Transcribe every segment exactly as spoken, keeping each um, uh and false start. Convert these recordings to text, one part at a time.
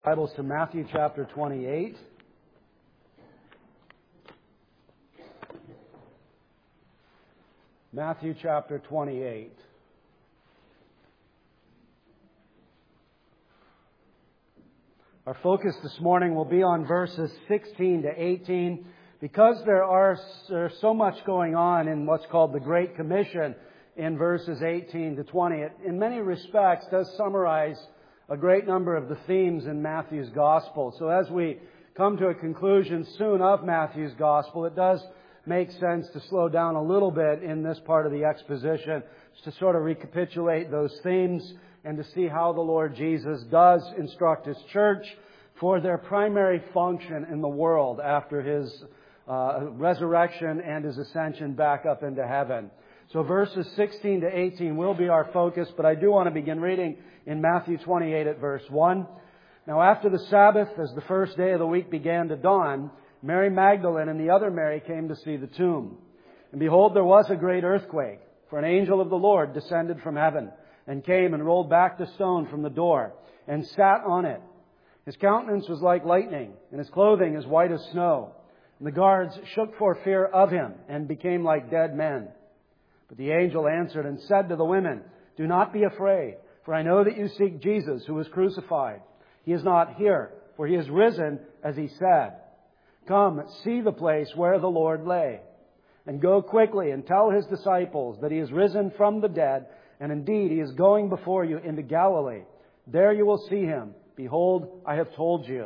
Bibles to Matthew chapter twenty-eight. Matthew chapter twenty-eight. Our focus this morning will be on verses sixteen to eighteen. Because there are there's so much going on in what's called the Great Commission in verses eighteen to twenty, it in many respects does summarize a great number of the themes in Matthew's Gospel. So as we come to a conclusion soon of Matthew's Gospel, it does make sense to slow down a little bit in this part of the exposition to sort of recapitulate those themes and to see how the Lord Jesus does instruct His church for their primary function in the world after His uh, resurrection and His ascension back up into heaven. So verses sixteen to eighteen will be our focus, but I do want to begin reading in Matthew twenty-eight at verse one. Now after the Sabbath, as the first day of the week began to dawn, Mary Magdalene and the other Mary came to see the tomb. And behold, there was a great earthquake, for an angel of the Lord descended from heaven, and came and rolled back the stone from the door, and sat on it. His countenance was like lightning, and his clothing as white as snow. And the guards shook for fear of him, and became like dead men. But the angel answered and said to the women, "Do not be afraid, for I know that you seek Jesus, who was crucified. He is not here, for He is risen, as He said. Come, see the place where the Lord lay. And go quickly and tell His disciples that He is risen from the dead, and indeed He is going before you into Galilee. There you will see Him. Behold, I have told you."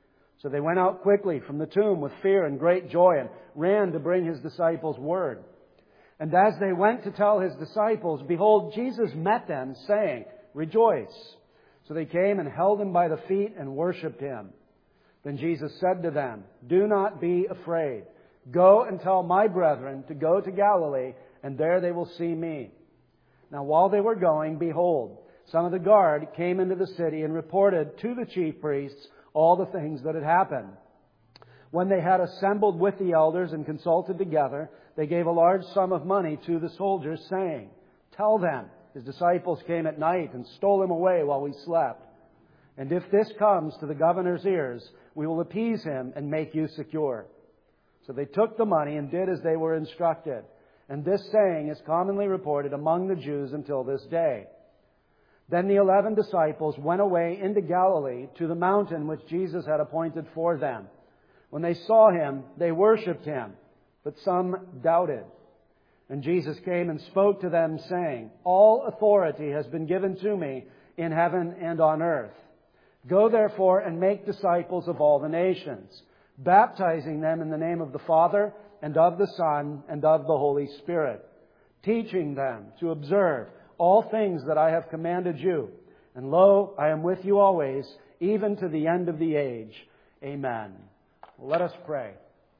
So they went out quickly from the tomb with fear and great joy, and ran to bring His disciples word. And as they went to tell His disciples, behold, Jesus met them, saying, "Rejoice." So they came and held Him by the feet and worshipped Him. Then Jesus said to them, "Do not be afraid. Go and tell my brethren to go to Galilee, and there they will see me." Now while they were going, behold, some of the guard came into the city and reported to the chief priests all the things that had happened. When they had assembled with the elders and consulted together, they gave a large sum of money to the soldiers, saying, "Tell them, His disciples came at night and stole Him away while we slept. And if this comes to the governor's ears, we will appease him and make you secure." So they took the money and did as they were instructed. And this saying is commonly reported among the Jews until this day. Then the eleven disciples went away into Galilee to the mountain which Jesus had appointed for them. When they saw Him, they worshipped Him, but some doubted. And Jesus came and spoke to them, saying, "All authority has been given to me in heaven and on earth. Go therefore and make disciples of all the nations, baptizing them in the name of the Father and of the Son and of the Holy Spirit, teaching them to observe all things that I have commanded you. And lo, I am with you always, even to the end of the age. Amen." Let us pray.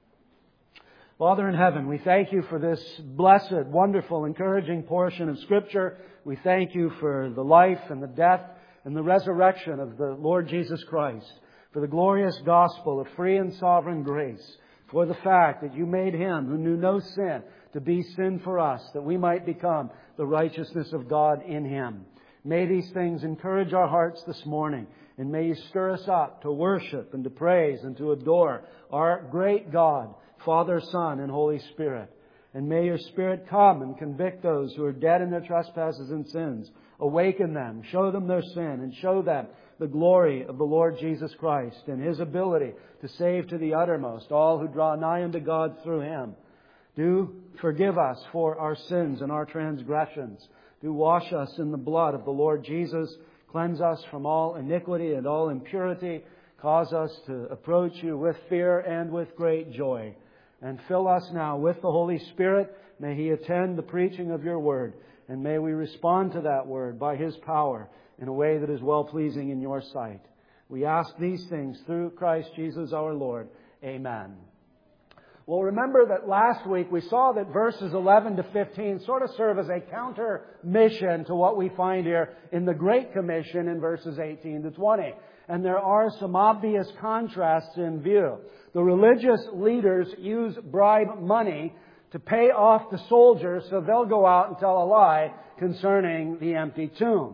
Father in heaven, we thank You for this blessed, wonderful, encouraging portion of Scripture. We thank You for the life and the death and the resurrection of the Lord Jesus Christ, for the glorious gospel of free and sovereign grace, for the fact that You made Him who knew no sin to be sin for us, that we might become the righteousness of God in Him. May these things encourage our hearts this morning, and may You stir us up to worship and to praise and to adore our great God, Father, Son, and Holy Spirit. And may Your Spirit come and convict those who are dead in their trespasses and sins. Awaken them, show them their sin, and show them the glory of the Lord Jesus Christ and His ability to save to the uttermost all who draw nigh unto God through Him. Do forgive us for our sins and our transgressions. Do wash us in the blood of the Lord Jesus. Cleanse us from all iniquity and all impurity. Cause us to approach You with fear and with great joy. And fill us now with the Holy Spirit. May He attend the preaching of Your Word. And may we respond to that Word by His power in a way that is well-pleasing in Your sight. We ask these things through Christ Jesus our Lord. Amen. Well, remember that last week we saw that verses eleven to fifteen sort of serve as a counter mission to what we find here in the Great Commission in verses eighteen to twenty. And there are some obvious contrasts in view. The religious leaders use bribe money to pay off the soldiers so they'll go out and tell a lie concerning the empty tomb.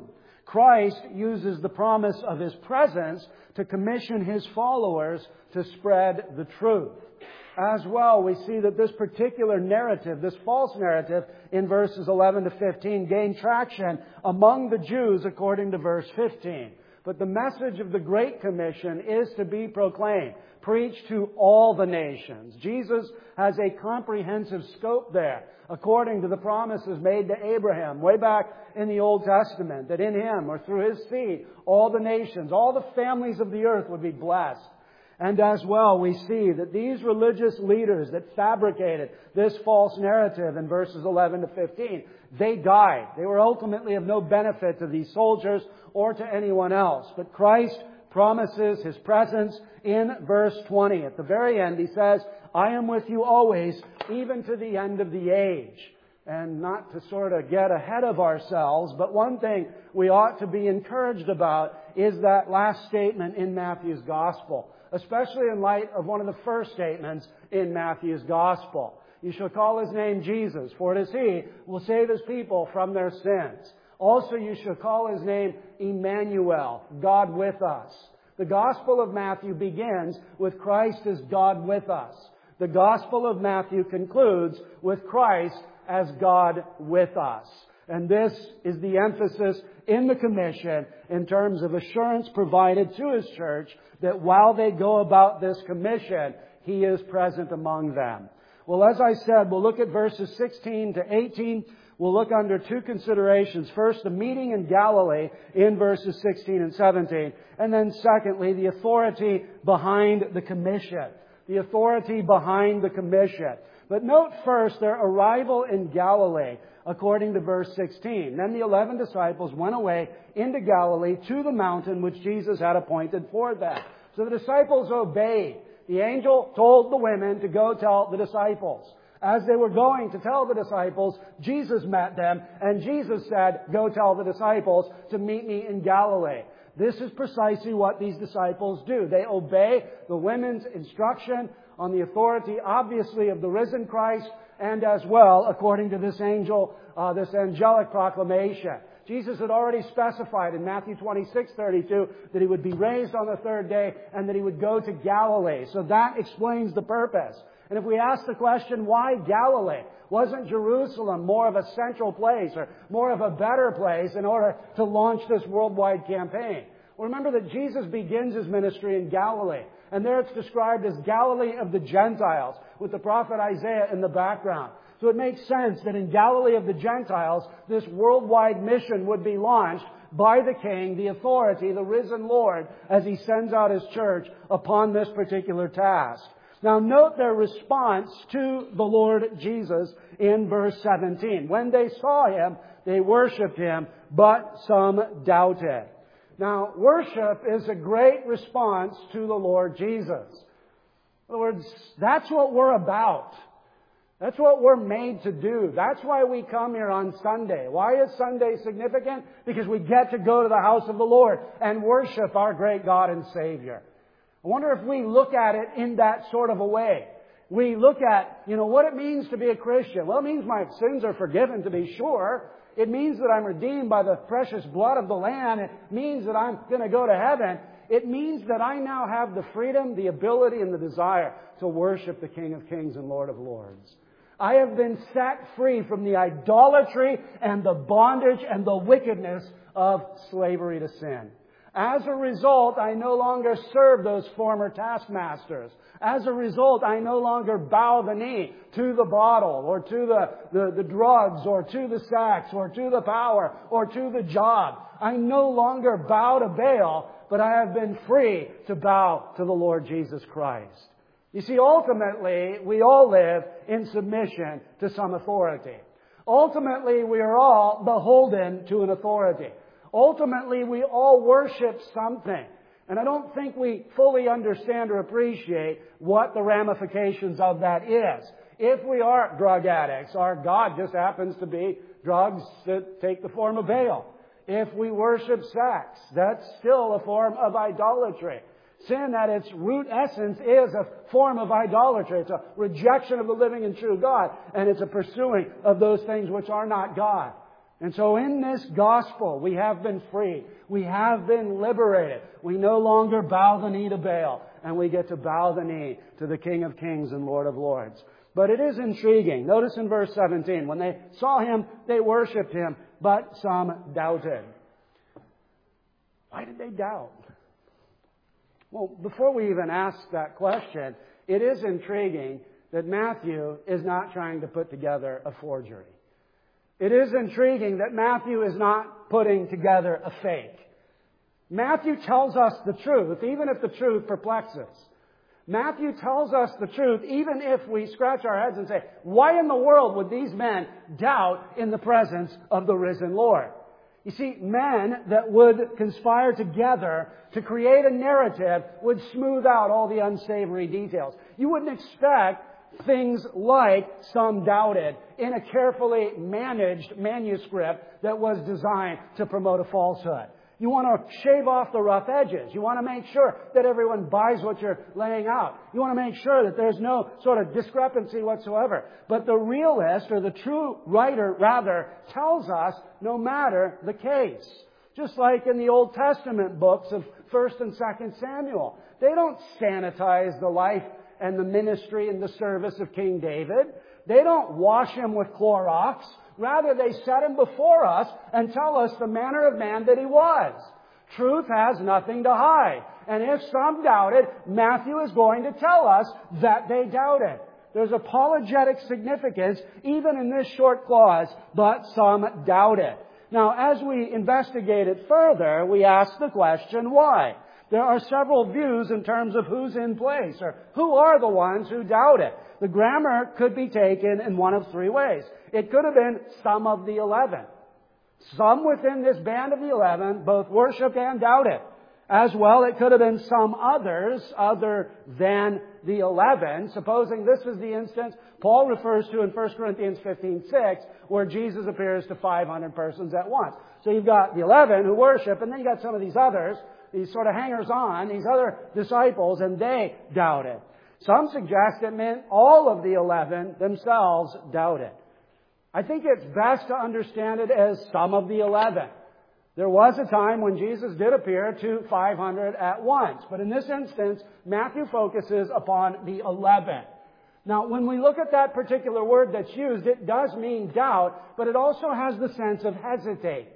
Christ uses the promise of His presence to commission His followers to spread the truth. As well, we see that this particular narrative, this false narrative in verses eleven to fifteen, gained traction among the Jews according to verse fifteen. But the message of the Great Commission is to be proclaimed, preached to all the nations. Jesus has a comprehensive scope there, according to the promises made to Abraham way back in the Old Testament, that in Him or through His seed, all the nations, all the families of the earth would be blessed. And as well, we see that these religious leaders that fabricated this false narrative in verses eleven to fifteen, they died. They were ultimately of no benefit to these soldiers or to anyone else. But Christ promises His presence in verse twenty. At the very end, He says, I am with you always, even to the end of the age. And not to sort of get ahead of ourselves, but one thing we ought to be encouraged about is that last statement in Matthew's Gospel, especially in light of one of the first statements in Matthew's Gospel. You shall call His name Jesus, for it is He who will save His people from their sins. Also you shall call His name Emmanuel, God with us. The Gospel of Matthew begins with Christ as God with us. The Gospel of Matthew concludes with Christ as God with us. And this is the emphasis in the commission in terms of assurance provided to His church that while they go about this commission, He is present among them. Well, as I said, we'll look at verses sixteen to eighteen. We'll look under two considerations. First, the meeting in Galilee in verses sixteen and seventeen. And then secondly, the authority behind the commission. The authority behind the commission. But note first their arrival in Galilee, according to verse sixteen. Then the eleven disciples went away into Galilee to the mountain which Jesus had appointed for them. So the disciples obeyed. The angel told the women to go tell the disciples. As they were going to tell the disciples, Jesus met them, and Jesus said, go tell the disciples to meet me in Galilee. This is precisely what these disciples do. They obey the women's instruction on the authority, obviously, of the risen Christ, and as well, according to this angel, uh, this angelic proclamation. Jesus had already specified in Matthew twenty-six thirty-two that He would be raised on the third day and that He would go to Galilee. So that explains the purpose. And if we ask the question, why Galilee? Wasn't Jerusalem more of a central place or more of a better place in order to launch this worldwide campaign? Well, remember that Jesus begins His ministry in Galilee. And there it's described as Galilee of the Gentiles, with the prophet Isaiah in the background. So it makes sense that in Galilee of the Gentiles, this worldwide mission would be launched by the King, the authority, the risen Lord, as He sends out His church upon this particular task. Now note their response to the Lord Jesus in verse seventeen. When they saw Him, they worshipped Him, but some doubted. Now, worship is a great response to the Lord Jesus. In other words, that's what we're about. That's what we're made to do. That's why we come here on Sunday. Why is Sunday significant? Because we get to go to the house of the Lord and worship our great God and Savior. I wonder if we look at it in that sort of a way. We look at, you know, what it means to be a Christian. Well, it means my sins are forgiven, to be sure. It means that I'm redeemed by the precious blood of the Lamb. It means that I'm going to go to heaven. It means that I now have the freedom, the ability, and the desire to worship the King of Kings and Lord of Lords. I have been set free from the idolatry and the bondage and the wickedness of slavery to sin. As a result, I no longer serve those former taskmasters. As a result, I no longer bow the knee to the bottle or to the, the, the drugs or to the sex or to the power or to the job. I no longer bow to Baal, but I have been free to bow to the Lord Jesus Christ. You see, ultimately, we all live in submission to some authority. Ultimately, we are all beholden to an authority. Ultimately, we all worship something. And I don't think we fully understand or appreciate what the ramifications of that is. If we are drug addicts, our God just happens to be drugs that take the form of Baal. If we worship sex, that's still a form of idolatry. Sin at its root essence is a form of idolatry. It's a rejection of the living and true God, and it's a pursuing of those things which are not God. And so in this gospel, we have been freed. We have been liberated. We no longer bow the knee to Baal, and we get to bow the knee to the King of Kings and Lord of Lords. But it is intriguing. Notice in verse seventeen, when they saw Him, they worshipped Him, but some doubted. Why did they doubt? Well, before we even ask that question, it is intriguing that Matthew is not trying to put together a forgery. It is intriguing that Matthew is not putting together a fake. Matthew tells us the truth, even if the truth perplexes. Matthew tells us the truth, even if we scratch our heads and say, why in the world would these men doubt in the presence of the risen Lord? You see, men that would conspire together to create a narrative would smooth out all the unsavory details. You wouldn't expect things like some doubted in a carefully managed manuscript that was designed to promote a falsehood. You want to shave off the rough edges. You want to make sure that everyone buys what you're laying out. You want to make sure that there's no sort of discrepancy whatsoever. But the realist, or the true writer rather, tells us no matter the case. Just like in the Old Testament books of First and Second Samuel. They don't sanitize the life and the ministry and the service of King David. They don't wash him with Clorox. Rather, they set him before us and tell us the manner of man that he was. Truth has nothing to hide. And if some doubted, Matthew is going to tell us that they doubted. There's apologetic significance even in this short clause, but some doubted. Now, as we investigate it further, we ask the question, why? There are several views in terms of who's in place, or who are the ones who doubt it. The grammar could be taken in one of three ways. It could have been some of the eleven. Some within this band of the eleven both worshiped and doubted. As well, it could have been some others other than the eleven. Supposing this is the instance Paul refers to in First Corinthians fifteen six, where Jesus appears to five hundred persons at once. So you've got the eleven who worship, and then you've got some of these others, these sort of hangers-on, these other disciples, and they doubted. Some suggest it meant all of the eleven themselves doubted. I think it's best to understand it as some of the eleven. There was a time when Jesus did appear to five hundred at once. But in this instance, Matthew focuses upon the eleven. Now, when we look at that particular word that's used, it does mean doubt, but it also has the sense of hesitate.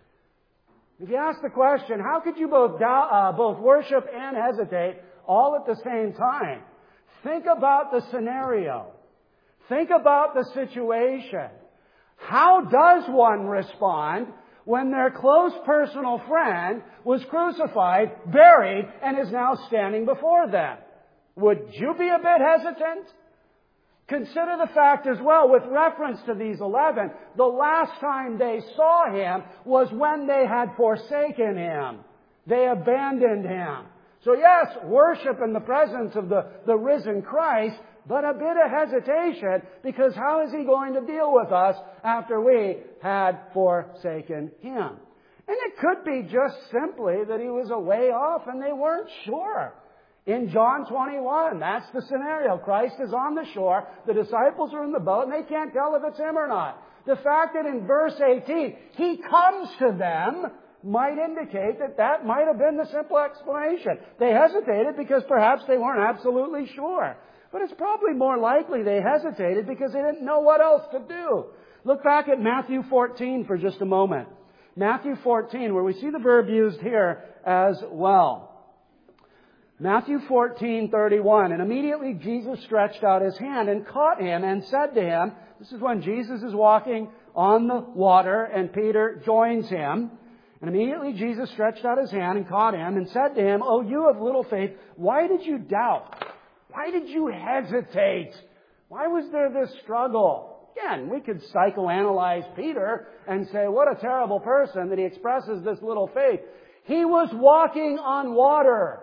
If you ask the question, how could you both doubt, uh, both worship and hesitate all at the same time? Think about the scenario. Think about the situation. How does one respond when their close personal friend was crucified, buried, and is now standing before them? Would you be a bit hesitant? Consider the fact as well, with reference to these eleven, the last time they saw Him was when they had forsaken Him. They abandoned Him. So yes, worship in the presence of the, the risen Christ, but a bit of hesitation, because how is He going to deal with us after we had forsaken Him? And it could be just simply that He was a way off and they weren't sure. In John twenty-one, that's the scenario. Christ is on the shore, the disciples are in the boat, and they can't tell if it's Him or not. The fact that in verse eighteen, He comes to them might indicate that that might have been the simple explanation. They hesitated because perhaps they weren't absolutely sure. But it's probably more likely they hesitated because they didn't know what else to do. Look back at Matthew fourteen for just a moment. Matthew fourteen, where we see the verb used here as well. Matthew fourteen thirty-one, and immediately Jesus stretched out His hand and caught him and said to him, this is when Jesus is walking on the water and Peter joins him. And immediately Jesus stretched out His hand and caught him and said to him, "O you of little faith, why did you doubt? Why did you hesitate? Why was there this struggle?" Again, we could psychoanalyze Peter and say, what a terrible person that he expresses this little faith. He was walking on water.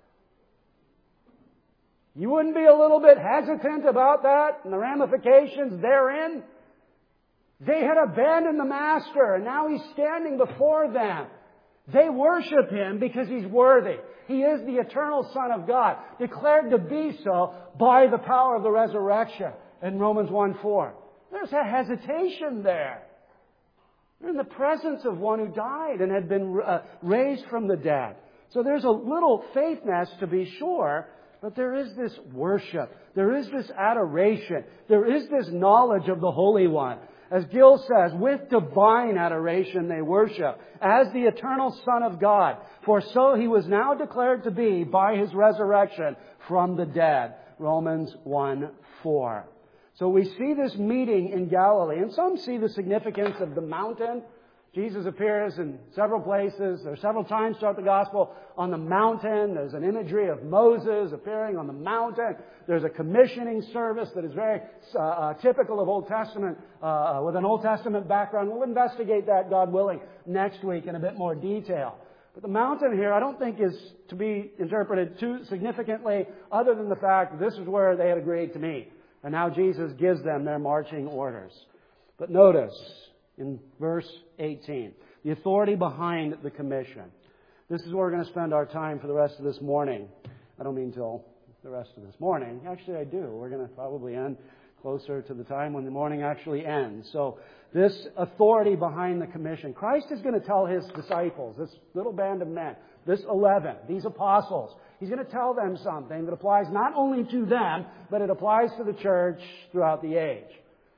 You wouldn't be a little bit hesitant about that and the ramifications therein? They had abandoned the Master, and now He's standing before them. They worship Him because He's worthy. He is the eternal Son of God, declared to be so by the power of the resurrection in Romans one four. There's a hesitation there. They're in the presence of one who died and had been uh, raised from the dead. So there's a little faith nest to be sure, but there is this worship. There is this adoration. There is this knowledge of the Holy One. As Gill says, with divine adoration they worship, as the eternal Son of God. For so He was now declared to be by His resurrection from the dead. Romans one four. So we see this meeting in Galilee, and some see the significance of the mountain. Jesus appears in several places. There are several times throughout the Gospel on the mountain. There's an imagery of Moses appearing on the mountain. There's a commissioning service that is very uh, uh, typical of Old Testament, uh, with an Old Testament background. We'll investigate that, God willing, next week in a bit more detail. But the mountain here, I don't think is to be interpreted too significantly, other than the fact that this is where they had agreed to meet. And now Jesus gives them their marching orders. But notice, in verse eighteen, the authority behind the commission. This is where we're going to spend our time for the rest of this morning. I don't mean till the rest of this morning. Actually, I do. We're going to probably end closer to the time when the morning actually ends. So this authority behind the commission. Christ is going to tell His disciples, this little band of men, this eleven, these apostles, He's going to tell them something that applies not only to them, but it applies to the church throughout the age.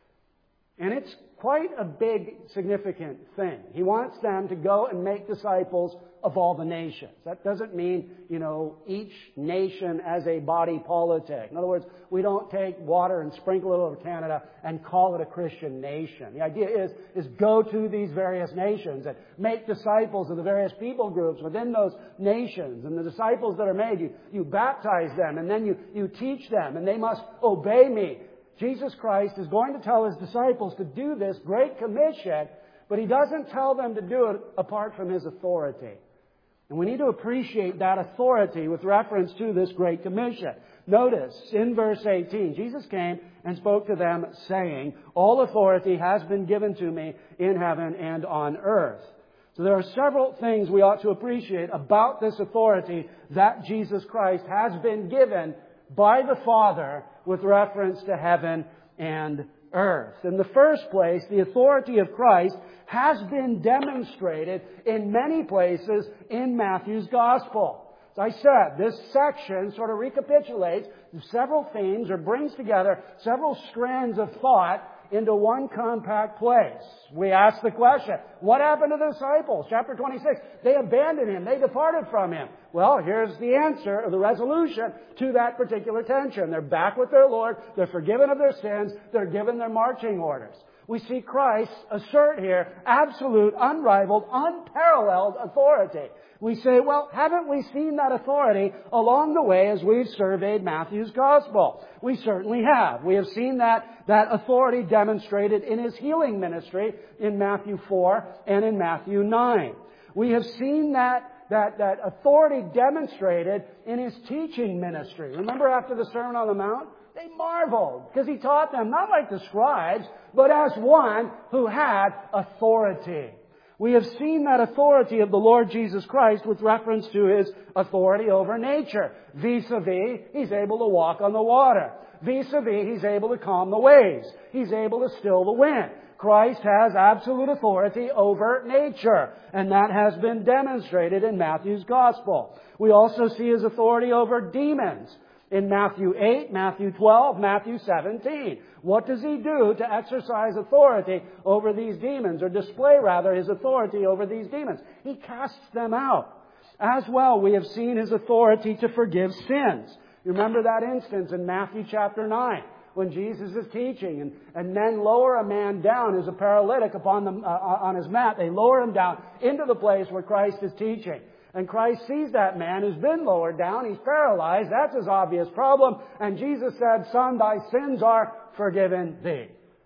And it's quite a big, significant thing. He wants them to go and make disciples of all the nations. That doesn't mean, you know, each nation as a body politic. In other words, we don't take water and sprinkle it over Canada and call it a Christian nation. The idea is, is go to these various nations and make disciples of the various people groups within those nations. And the disciples that are made, you, you baptize them and then you, you teach them and they must obey me. Jesus Christ is going to tell His disciples to do this great commission, but He doesn't tell them to do it apart from His authority. And we need to appreciate that authority with reference to this great commission. Notice, in verse eighteen, Jesus came and spoke to them, saying, all authority has been given to me in heaven and on earth. So there are several things we ought to appreciate about this authority that Jesus Christ has been given by the Father with reference to heaven and earth. In the first place, the authority of Christ has been demonstrated in many places in Matthew's Gospel. As I said, this section sort of recapitulates several themes or brings together several strands of thought into one compact place. We ask the question, what happened to the disciples? Chapter twenty-six, they abandoned Him. They departed from Him. Well, here's the answer, or the resolution to that particular tension. They're back with their Lord. They're forgiven of their sins. They're given their marching orders. We see Christ assert here absolute, unrivaled, unparalleled authority. We say, well, haven't we seen that authority along the way as we've surveyed Matthew's Gospel? We certainly have. We have seen that, that authority demonstrated in His healing ministry in Matthew four and in Matthew nine. We have seen that That, that authority demonstrated in His teaching ministry. Remember after the Sermon on the Mount? They marveled because He taught them not like the scribes, but as one who had authority. We have seen that authority of the Lord Jesus Christ with reference to His authority over nature. Vis-a-vis, He's able to walk on the water. Vis-a-vis, He's able to calm the waves. He's able to still the wind. Christ has absolute authority over nature, and that has been demonstrated in Matthew's Gospel. We also see His authority over demons in Matthew eight, Matthew twelve, Matthew seventeen. What does He do to exercise authority over these demons, or display rather His authority over these demons? He casts them out. As well, we have seen His authority to forgive sins. You remember that instance in Matthew chapter nine. When Jesus is teaching, and, and men lower a man down as a paralytic upon the, uh, on his mat. They lower him down into the place where Christ is teaching. And Christ sees that man who's been lowered down. He's paralyzed. That's his obvious problem. And Jesus said, son, thy sins are forgiven thee.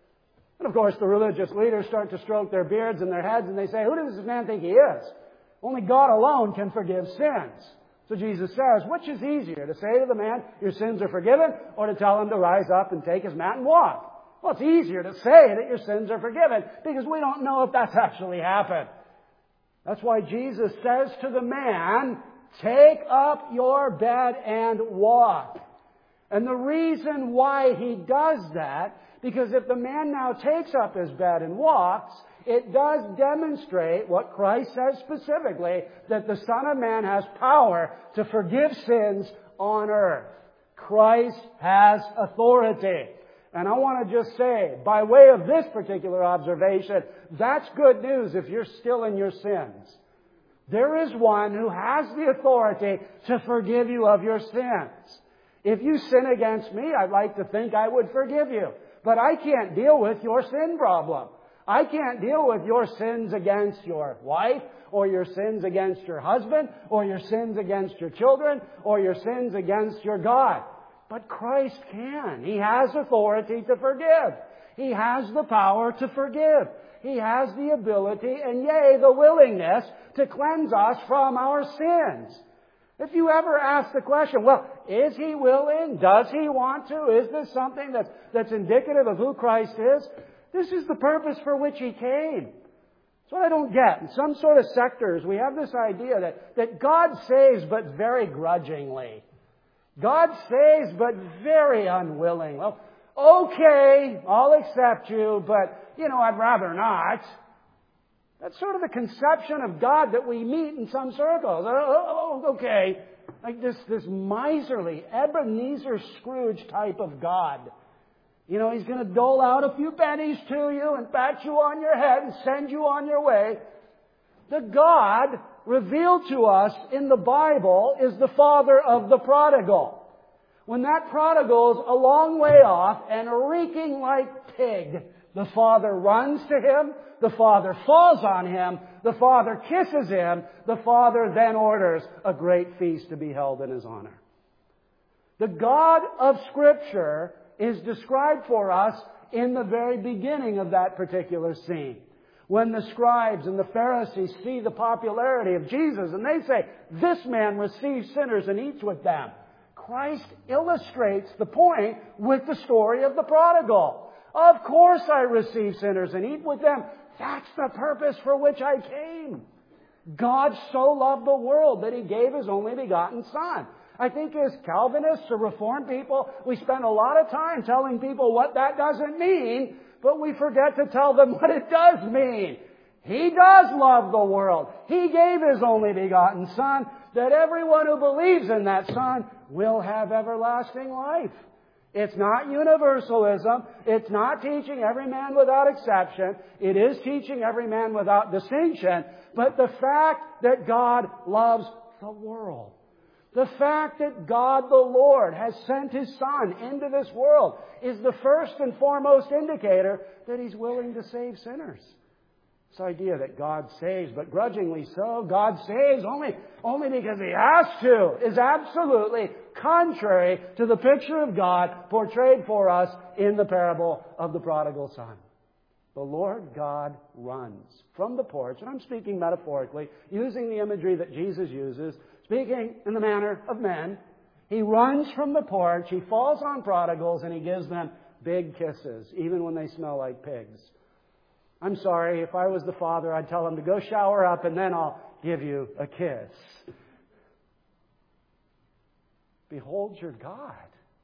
And of course, the religious leaders start to stroke their beards and their heads, and they say, who does this man think he is? Only God alone can forgive sins. So Jesus says, which is easier, to say to the man, your sins are forgiven, or to tell him to rise up and take his mat and walk? Well, it's easier to say that your sins are forgiven, because we don't know if that's actually happened. That's why Jesus says to the man, take up your bed and walk. And the reason why He does that, because if the man now takes up his bed and walks, it does demonstrate what Christ says specifically, that the Son of Man has power to forgive sins on earth. Christ has authority. And I want to just say, by way of this particular observation, that's good news if you're still in your sins. There is one who has the authority to forgive you of your sins. If you sin against me, I'd like to think I would forgive you. But I can't deal with your sin problem. I can't deal with your sins against your wife, or your sins against your husband, or your sins against your children, or your sins against your God. But Christ can. He has authority to forgive. He has the power to forgive. He has the ability and, yea, the willingness to cleanse us from our sins. If you ever ask the question, well, is He willing? Does He want to? Is this something that's, that's indicative of who Christ is? This is the purpose for which He came. That's what I don't get. In some sort of sectors, we have this idea that, that God saves but very grudgingly. God saves but very unwilling. Well, okay, I'll accept you, but, you know, I'd rather not. That's sort of the conception of God that we meet in some circles. Oh, okay. Like this, this miserly, Ebenezer Scrooge type of God. You know, He's going to dole out a few pennies to you and pat you on your head and send you on your way. The God revealed to us in the Bible is the father of the prodigal. When that prodigal is a long way off and reeking like pig, the father runs to him, the father falls on him, the father kisses him, the father then orders a great feast to be held in his honor. The God of Scripture is described for us in the very beginning of that particular scene. When the scribes and the Pharisees see the popularity of Jesus and they say, this man receives sinners and eats with them, Christ illustrates the point with the story of the prodigal. Of course I receive sinners and eat with them. That's the purpose for which I came. God so loved the world that He gave His only begotten Son. I think as Calvinists or Reformed people, we spend a lot of time telling people what that doesn't mean, but we forget to tell them what it does mean. He does love the world. He gave His only begotten Son, that everyone who believes in that Son will have everlasting life. It's not universalism. It's not teaching every man without exception. It is teaching every man without distinction. But the fact that God loves the world, the fact that God the Lord has sent His Son into this world is the first and foremost indicator that He's willing to save sinners. This idea that God saves, but grudgingly so, God saves only, only because He has to, is absolutely contrary to the picture of God portrayed for us in the parable of the prodigal son. The Lord God runs from the porch, and I'm speaking metaphorically, using the imagery that Jesus uses, speaking in the manner of men. He runs from the porch, He falls on prodigals, and He gives them big kisses, even when they smell like pigs. I'm sorry, if I was the father, I'd tell him to go shower up and then I'll give you a kiss. Behold your God.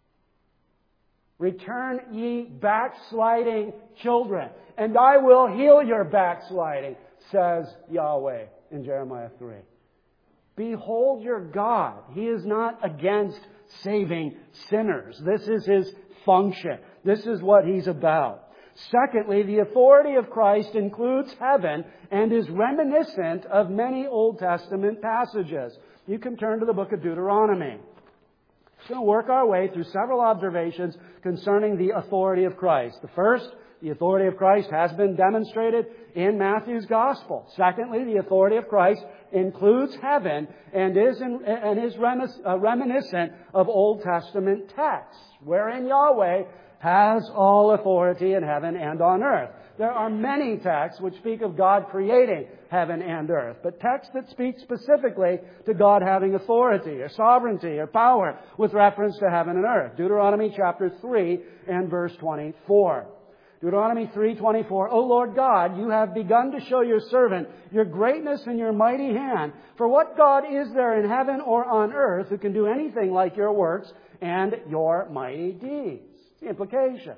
Return ye backsliding children, and I will heal your backsliding, says Yahweh in Jeremiah three. Behold your God. He is not against saving sinners. This is His function. This is what He's about. Secondly, the authority of Christ includes heaven and is reminiscent of many Old Testament passages. You can turn to the book of Deuteronomy. We're going to work our way through several observations concerning the authority of Christ. The first, the authority of Christ has been demonstrated in Matthew's Gospel. Secondly, the authority of Christ includes heaven and is, in, and is reminiscent of Old Testament texts, wherein Yahweh has all authority in heaven and on earth. There are many texts which speak of God creating heaven and earth, but texts that speak specifically to God having authority or sovereignty or power with reference to heaven and earth. Deuteronomy chapter three and verse twenty-four. Deuteronomy three twenty-four, O Lord God, you have begun to show your servant your greatness and your mighty hand. For what God is there in heaven or on earth who can do anything like your works and your mighty deeds? The implication.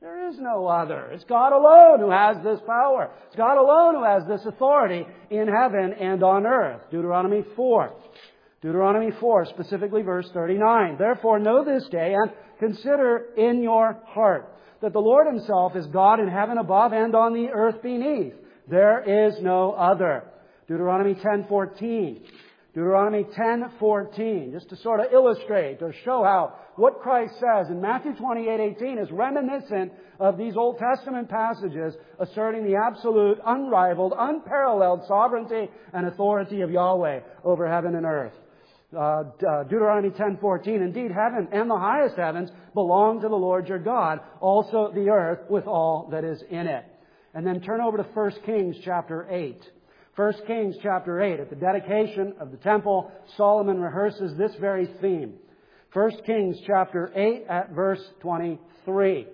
There is no other. It's God alone who has this power. It's God alone who has this authority in heaven and on earth. Deuteronomy four. Deuteronomy four, specifically verse thirty-nine. Therefore know this day and consider in your heart that the Lord Himself is God in heaven above and on the earth beneath. There is no other. Deuteronomy ten fourteen. Deuteronomy ten fourteen, just to sort of illustrate or show how what Christ says in Matthew twenty-eight eighteen is reminiscent of these Old Testament passages asserting the absolute, unrivaled, unparalleled sovereignty and authority of Yahweh over heaven and earth. Uh, uh, Deuteronomy ten fourteen, indeed heaven and the highest heavens belong to the Lord your God, also the earth with all that is in it. And then turn over to First Kings chapter eight. First Kings chapter eight, at the dedication of the temple, Solomon rehearses this very theme. First Kings chapter eight at verse twenty-three.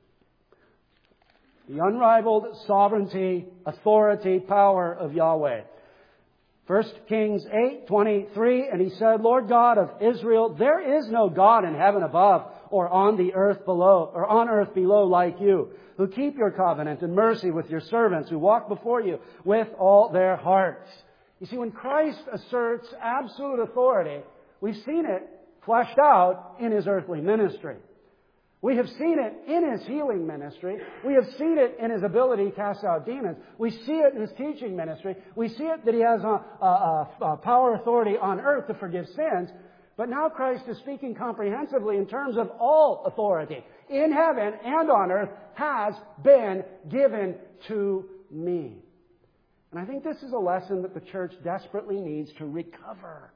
The unrivaled sovereignty, authority, power of Yahweh. First Kings eight twenty-three, and he said, Lord God of Israel, there is no God in heaven above or on the earth below, or on earth below like you, who keep your covenant and mercy with your servants, who walk before you with all their hearts. You see, when Christ asserts absolute authority, we've seen it fleshed out in His earthly ministry. We have seen it in His healing ministry. We have seen it in His ability to cast out demons. We see it in His teaching ministry. We see it that He has a, a, a power authority on earth to forgive sins. But now Christ is speaking comprehensively in terms of all authority in heaven and on earth has been given to me. And I think this is a lesson that the church desperately needs to recover.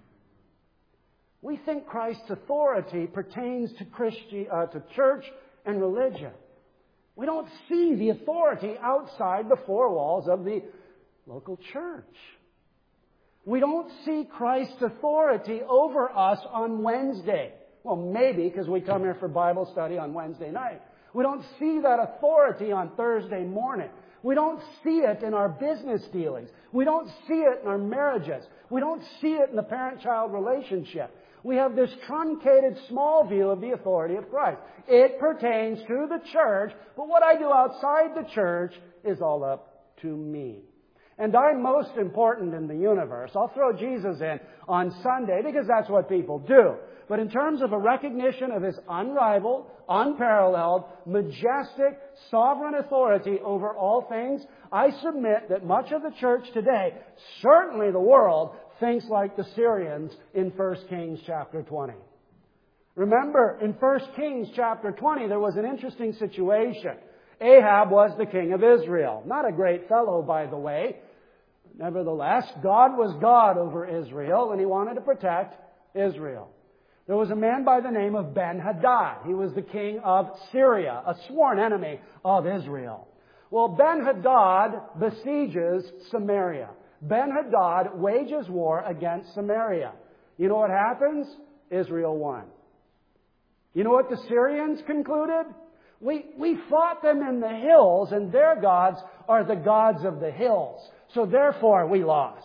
We think Christ's authority pertains to Christi- uh, to church and religion. We don't see the authority outside the four walls of the local church. We don't see Christ's authority over us on Wednesday. Well, maybe because we come here for Bible study on Wednesday night. We don't see that authority on Thursday morning. We don't see it in our business dealings. We don't see it in our marriages. We don't see it in the parent-child relationship. We have this truncated small view of the authority of Christ. It pertains to the church, but what I do outside the church is all up to me. And I'm most important in the universe. I'll throw Jesus in on Sunday because that's what people do. But in terms of a recognition of His unrivaled, unparalleled, majestic, sovereign authority over all things, I submit that much of the church today, certainly the world, thinks like the Syrians in First Kings chapter twenty. Remember, in First Kings chapter twenty, there was an interesting situation. Ahab was the king of Israel. Not a great fellow, by the way. Nevertheless, God was God over Israel, and He wanted to protect Israel. There was a man by the name of Ben-Hadad. He was the king of Syria, a sworn enemy of Israel. Well, Ben-Hadad besieges Samaria. Ben-Hadad wages war against Samaria. You know what happens? Israel won. You know what the Syrians concluded? We, we fought them in the hills, and their gods are the gods of the hills. So therefore, we lost.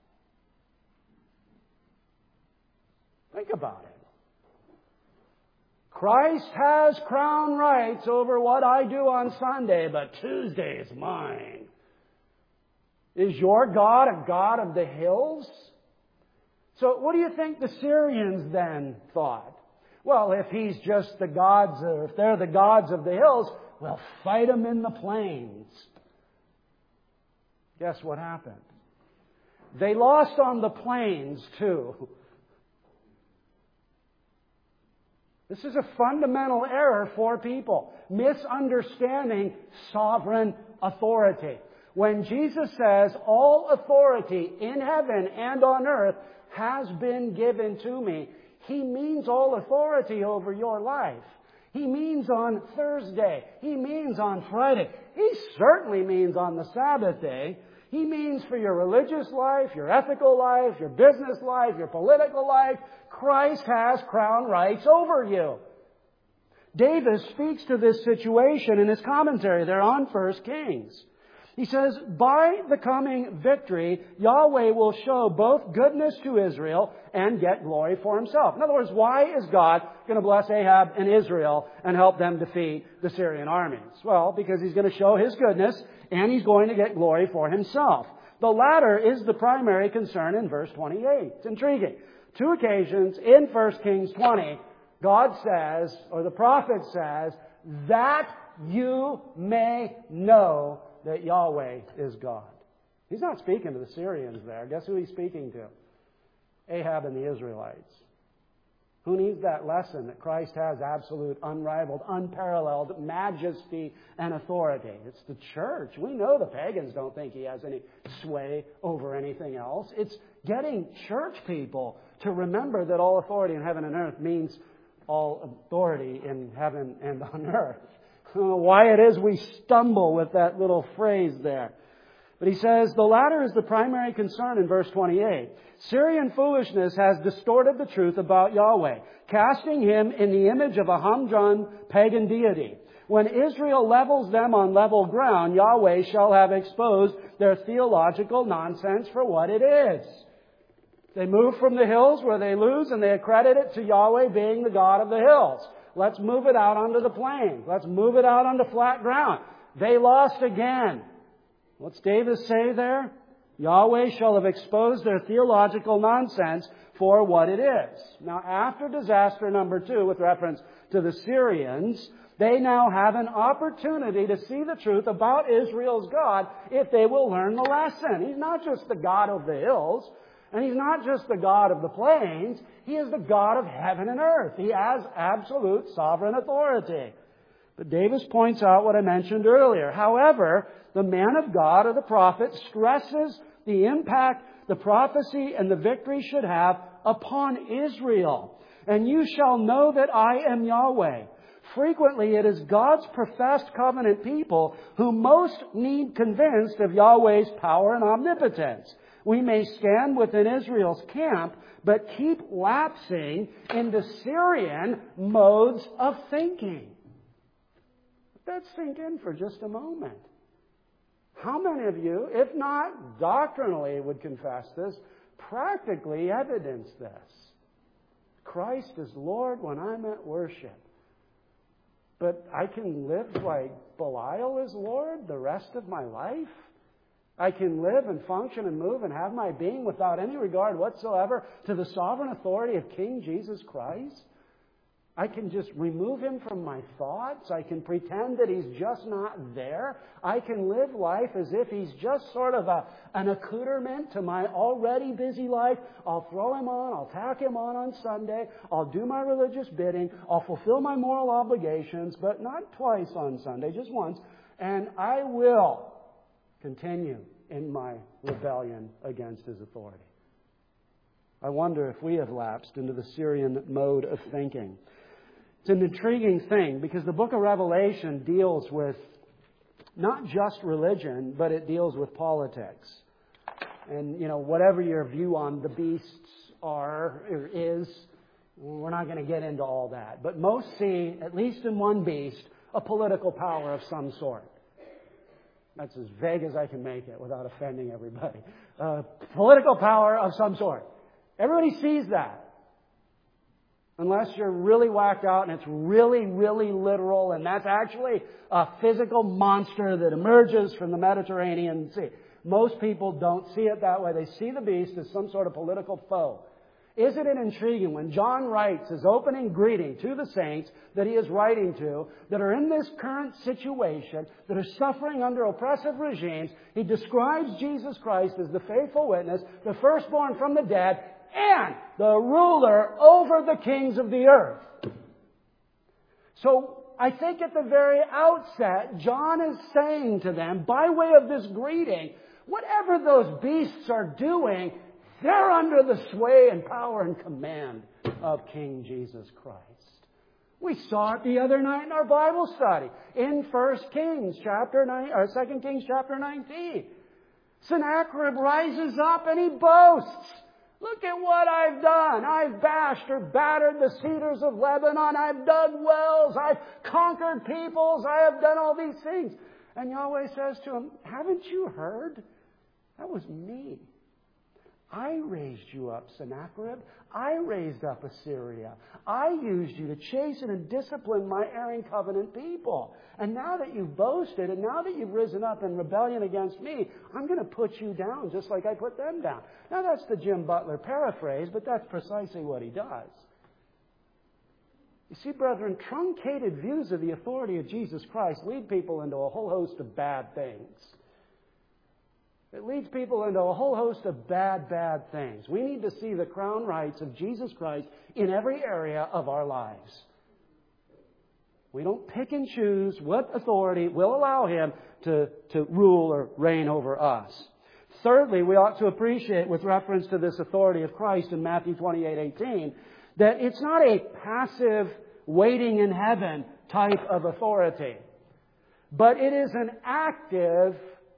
Think about it. Christ has crown rights over what I do on Sunday, but Tuesday is mine. Is your God a God of the hills? So what do you think the Syrians then thought? Well, if he's just the gods, or if they're the gods of the hills, we'll fight them in the plains. Guess what happened? They lost on the plains too. This is a fundamental error for people. Misunderstanding sovereign authority. When Jesus says, all authority in heaven and on earth has been given to me, He means all authority over your life. He means on Thursday. He means on Friday. He certainly means on the Sabbath day. He means for your religious life, your ethical life, your business life, your political life. Christ has crown rights over you. Davis speaks to this situation in his commentary there on First Kings. He says, by the coming victory, Yahweh will show both goodness to Israel and get glory for Himself. In other words, why is God going to bless Ahab and Israel and help them defeat the Syrian armies? Well, because He's going to show His goodness and He's going to get glory for Himself. The latter is the primary concern in verse twenty-eight. It's intriguing. Two occasions in First Kings twenty, God says, or the prophet says, that you may know that Yahweh is God. He's not speaking to the Syrians there. Guess who He's speaking to? Ahab and the Israelites. Who needs that lesson that Christ has absolute, unrivaled, unparalleled majesty and authority? It's the church. We know the pagans don't think He has any sway over anything else. It's getting church people to remember that all authority in heaven and earth means all authority in heaven and on earth. I don't know why it is we stumble with that little phrase there. But he says, the latter is the primary concern in verse twenty-eight. Syrian foolishness has distorted the truth about Yahweh, casting Him in the image of a humdrum pagan deity. When Israel levels them on level ground, Yahweh shall have exposed their theological nonsense for what it is. They move from the hills where they lose and they accredit it to Yahweh being the God of the hills. Let's move it out onto the plain. Let's move it out onto flat ground. They lost again. What's Davis say there? Yahweh shall have exposed their theological nonsense for what it is. Now, after disaster number two, with reference to the Syrians, they now have an opportunity to see the truth about Israel's God if they will learn the lesson. He's not just the God of the hills. And He's not just the God of the plains. He is the God of heaven and earth. He has absolute sovereign authority. But Davis points out what I mentioned earlier. However, the man of God or the prophet stresses the impact the prophecy and the victory should have upon Israel. And you shall know that I am Yahweh. Frequently, it is God's professed covenant people who most need convinced of Yahweh's power and omnipotence. We may stand within Israel's camp, but keep lapsing into Syrian modes of thinking. Let's sink in for just a moment. How many of you, if not doctrinally would confess this, practically evidence this? Christ is Lord when I'm at worship. But I can live like Belial is Lord the rest of my life? I can live and function and move and have my being without any regard whatsoever to the sovereign authority of King Jesus Christ? I can just remove Him from my thoughts. I can pretend that He's just not there. I can live life as if He's just sort of a, an accoutrement to my already busy life. I'll throw Him on. I'll tack Him on on Sunday. I'll do my religious bidding. I'll fulfill my moral obligations, but not twice on Sunday, just once. And I will continue in my rebellion against His authority. I wonder if we have lapsed into the Syrian mode of thinking. It's an intriguing thing because the book of Revelation deals with not just religion, but it deals with politics. And, you know, whatever your view on the beasts are or is, we're not going to get into all that. But most see, at least in one beast, a political power of some sort. That's as vague as I can make it without offending everybody. Uh, political power of some sort. Everybody sees that. Unless you're really whacked out and it's really, really literal and that's actually a physical monster that emerges from the Mediterranean Sea. Most people don't see it that way. They see the beast as some sort of political foe. Isn't it intriguing when John writes his opening greeting to the saints that he is writing to that are in this current situation, that are suffering under oppressive regimes, he describes Jesus Christ as the faithful witness, the firstborn from the dead, and the ruler over the kings of the earth. So I think at the very outset, John is saying to them, by way of this greeting, whatever those beasts are doing, they're under the sway and power and command of King Jesus Christ. We saw it the other night in our Bible study in First Kings chapter nine, or Second Kings chapter nineteen. Sennacherib rises up and he boasts. Look at what I've done. I've bashed or battered the cedars of Lebanon. I've dug wells. I've conquered peoples. I have done all these things. And Yahweh says to him, haven't you heard? That was me. I raised you up, Sennacherib. I raised up Assyria. I used you to chasten and discipline my erring covenant people. And now that you've boasted, and now that you've risen up in rebellion against me, I'm going to put you down just like I put them down. Now that's the Jim Butler paraphrase, but that's precisely what he does. You see, brethren, truncated views of the authority of Jesus Christ lead people into a whole host of bad things. It leads people into a whole host of bad, bad things. We need to see the crown rights of Jesus Christ in every area of our lives. We don't pick and choose what authority will allow Him to, to rule or reign over us. Thirdly, we ought to appreciate, with reference to this authority of Christ in Matthew twenty-eight eighteen, that it's not a passive, waiting in heaven type of authority, but it is an active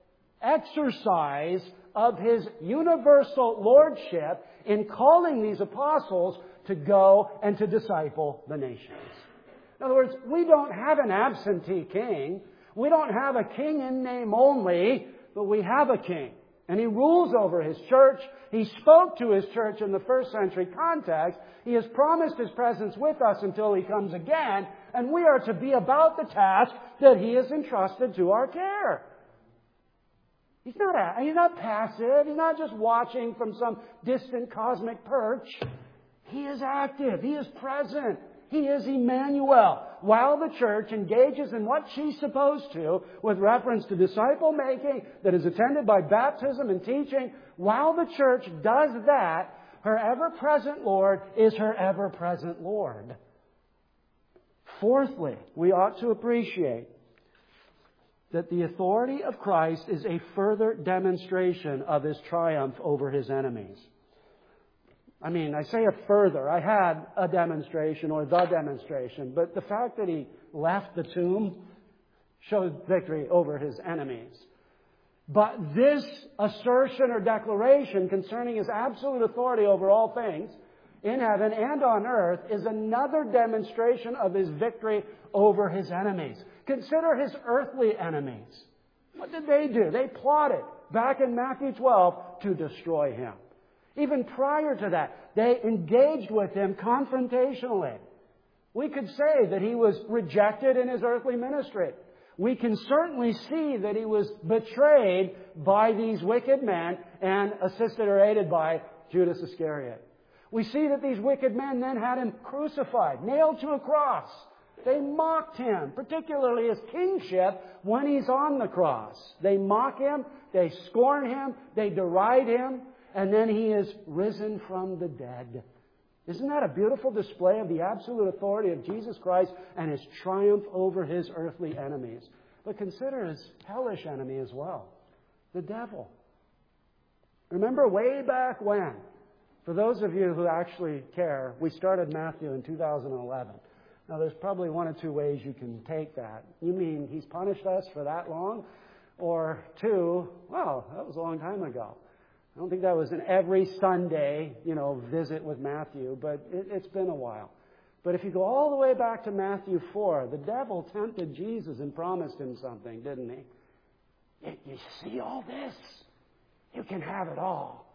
exercise of His universal lordship in calling these apostles to go and to disciple the nations. In other words, we don't have an absentee king. We don't have a king in name only, but we have a king. And He rules over His church. He spoke to His church in the first century context. He has promised His presence with us until He comes again. And we are to be about the task that He has entrusted to our care. He's not, he's not passive. He's not just watching from some distant cosmic perch. He is active. He is present. He is Emmanuel. While the church engages in what she's supposed to with reference to disciple making that is attended by baptism and teaching, while the church does that, her ever-present Lord is her ever-present Lord. Fourthly, we ought to appreciate that the authority of Christ is a further demonstration of His triumph over His enemies. I mean, I say a further. I had a demonstration or the demonstration, but the fact that He left the tomb showed victory over His enemies. But this assertion or declaration concerning His absolute authority over all things in heaven and on earth is another demonstration of His victory over His enemies. Consider His earthly enemies. What did they do? They plotted back in Matthew twelve to destroy Him. Even prior to that, they engaged with Him confrontationally. We could say that He was rejected in His earthly ministry. We can certainly see that He was betrayed by these wicked men and assisted or aided by Judas Iscariot. We see that these wicked men then had Him crucified, nailed to a cross. They mocked Him, particularly His kingship, when He's on the cross. They mock Him, they scorn Him, they deride Him, and then He is risen from the dead. Isn't that a beautiful display of the absolute authority of Jesus Christ and His triumph over His earthly enemies? But consider His hellish enemy as well, the devil. Remember way back when, for those of you who actually care, we started Matthew in two thousand eleven. Now, there's probably one or two ways you can take that. You mean He's punished us for that long? Or two, well, that was a long time ago. I don't think that was an every Sunday, you know, visit with Matthew, but it, it's been a while. But if you go all the way back to Matthew four, the devil tempted Jesus and promised Him something, didn't he? You see all this? You can have it all.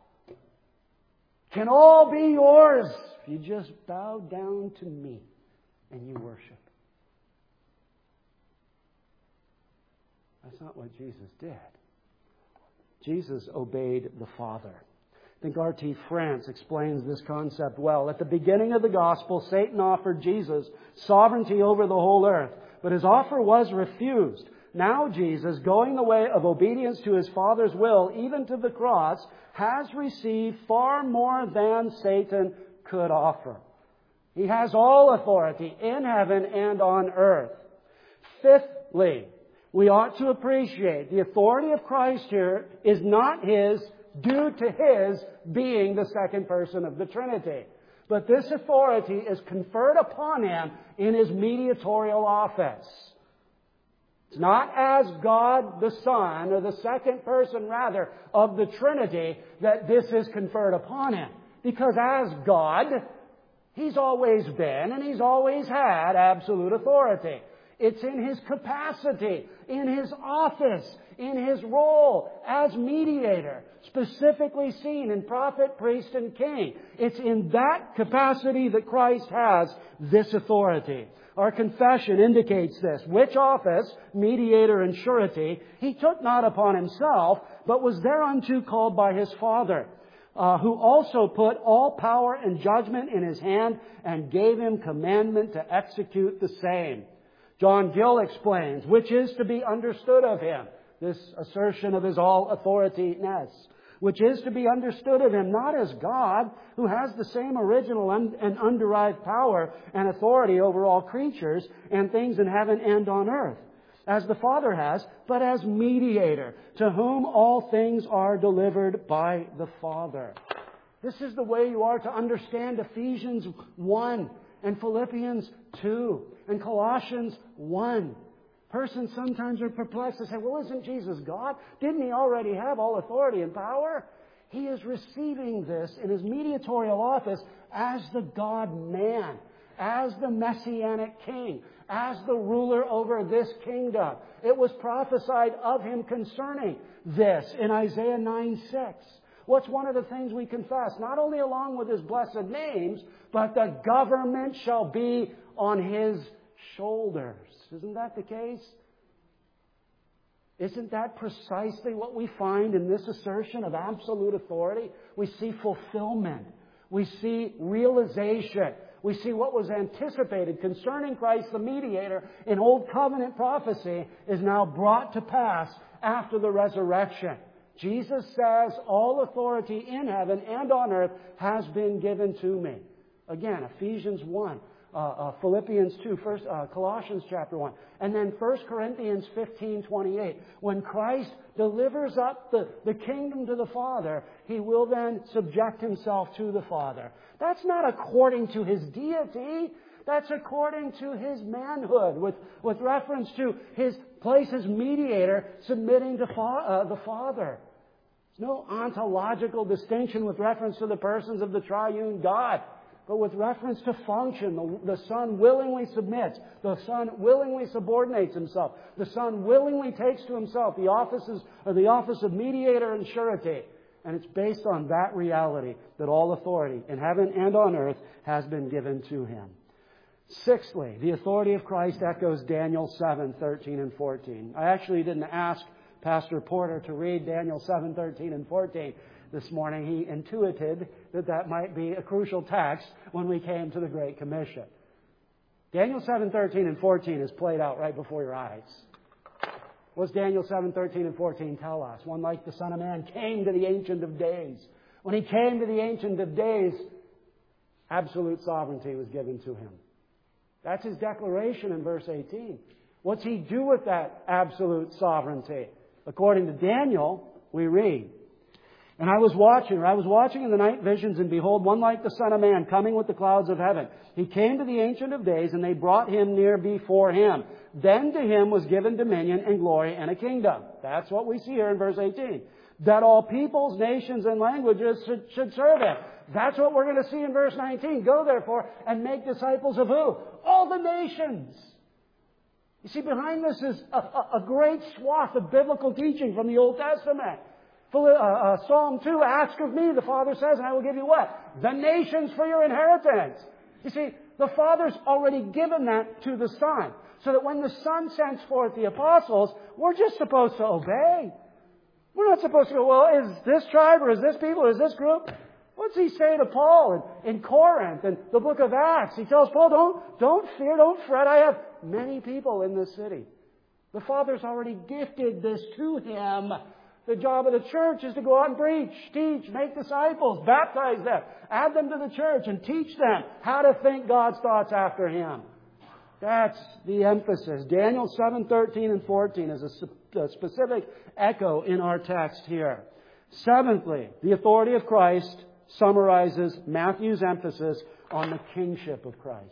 Can all be yours if you just bow down to me and you worship. That's not what Jesus did. Jesus obeyed the Father. I think R T France explains this concept well. At the beginning of the gospel, Satan offered Jesus sovereignty over the whole earth, but His offer was refused. Now Jesus, going the way of obedience to His Father's will, even to the cross, has received far more than Satan could offer. He has all authority in heaven and on earth. Fifthly, we ought to appreciate the authority of Christ here is not His due to His being the second person of the Trinity. But this authority is conferred upon Him in His mediatorial office. It's not as God the Son, or the second person rather, of the Trinity that this is conferred upon Him. Because as God, He's always been and He's always had absolute authority. It's in His capacity, in His office, in His role as mediator, specifically seen in prophet, priest, and king. It's in that capacity that Christ has this authority. Our confession indicates this. Which office, mediator and surety, He took not upon Himself, but was thereunto called by His Father, uh, who also put all power and judgment in His hand and gave Him commandment to execute the same. John Gill explains, which is to be understood of Him, this assertion of His all-authority-ness, which is to be understood of Him not as God, who has the same original and underived power and authority over all creatures and things in heaven and on earth, as the Father has, but as mediator, to whom all things are delivered by the Father. This is the way you are to understand Ephesians one and Philippians two and Colossians one. Persons sometimes are perplexed and say, well, isn't Jesus God? Didn't He already have all authority and power? He is receiving this in His mediatorial office as the God-man, as the Messianic King, as the ruler over this kingdom. It was prophesied of Him concerning this in Isaiah nine six. What's one of the things we confess? Not only along with His blessed names, but the government shall be on His shoulders. Isn't that the case? Isn't that precisely what we find in this assertion of absolute authority? We see fulfillment. We see realization. We see what was anticipated concerning Christ the mediator in Old Covenant prophecy is now brought to pass after the resurrection. Jesus says, all authority in heaven and on earth has been given to me. Again, Ephesians one, uh, uh, Philippians two, first, uh, Colossians chapter one, and then First Corinthians fifteen twenty-eight. When Christ delivers up the, the kingdom to the Father, He will then subject Himself to the Father. That's not according to His deity. That's according to His manhood, with, with reference to His place as mediator submitting to fa- uh, the Father. There's no ontological distinction with reference to the persons of the triune God, but with reference to function. The, the Son willingly submits. The Son willingly subordinates Himself. The Son willingly takes to Himself the offices or the office of mediator and surety. And it's based on that reality that all authority in heaven and on earth has been given to Him. Sixthly, the authority of Christ echoes Daniel seven, thirteen and fourteen. I actually didn't ask Pastor Porter to read Daniel seven, thirteen and fourteen this morning. He intuited that that might be a crucial text when we came to the Great Commission. Daniel seven, thirteen and fourteen is played out right before your eyes. What's Daniel seven, thirteen and fourteen tell us? One like the Son of Man came to the Ancient of Days. When He came to the Ancient of Days, absolute sovereignty was given to Him. That's His declaration in verse eighteen. What's He do with that absolute sovereignty? According to Daniel, we read, And I was watching, or I was watching in the night visions, and behold, one like the Son of Man coming with the clouds of heaven. He came to the Ancient of Days, and they brought Him near before Him. Then to Him was given dominion and glory and a kingdom. That's what we see here in verse eighteen. That all peoples, nations, and languages should, should serve Him. That's what we're going to see in verse nineteen. Go therefore and make disciples of who? All the nations. You see, behind this is a, a, a great swath of biblical teaching from the Old Testament. Uh, uh, Psalm two, ask of me, the Father says, and I will give you what? The nations for your inheritance. You see, the Father's already given that to the Son. So that when the Son sends forth the apostles, we're just supposed to obey. We're not supposed to go, well, is this tribe or is this people or is this group? What's He say to Paul in, in Corinth and the book of Acts? He tells Paul, don't, don't fear, don't fret. I have many people in this city. The Father's already gifted this to Him. The job of the church is to go out and preach, teach, make disciples, baptize them, add them to the church, and teach them how to think God's thoughts after Him. That's the emphasis. Daniel seven, thirteen and fourteen is a, a specific echo in our text here. Seventhly, the authority of Christ summarizes Matthew's emphasis on the kingship of Christ.